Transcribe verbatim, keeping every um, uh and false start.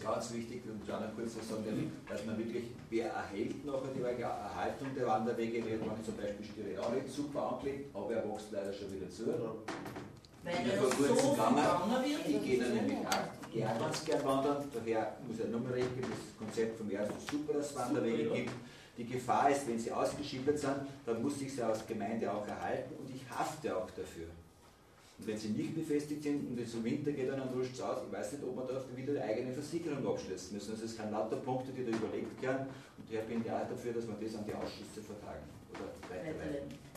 ganz wichig, und schon kurz was sagen, dass man wirklich, wer erhält nachher die Erhaltung der Wanderwege, wird man zum Beispiel Styrenale super angelegt, aber er wächst leider schon wieder zu. Weil die er vor so kurzem gegangen, wird, die gehen dann nämlich auch gerne ganz gern wandern, daher muss er nochmal recht geben, das Konzept vom Ersten super, dass es Wanderwege gibt. Die Gefahr ist, wenn sie ausgeschippert sind, dann muss ich sie als Gemeinde auch erhalten und ich hafte auch dafür. Und wenn sie nicht befestigt sind und es im Winter geht, dann rutscht es aus, ich weiß nicht, ob man da wieder eine eigene Versicherung abschließen müssen. Also es sind lauter Punkte, die da überlegt werden und daher bin ich auch dafür, dass man das an die Ausschüsse vertagen oder weiterleiten.